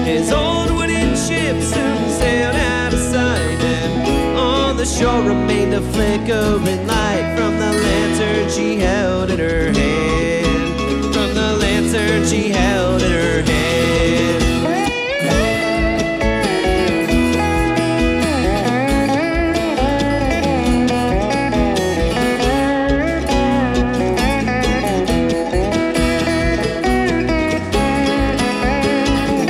His old wooden ship soon sailed out of sight, and on the shore remained a flickering light from the lantern she held in her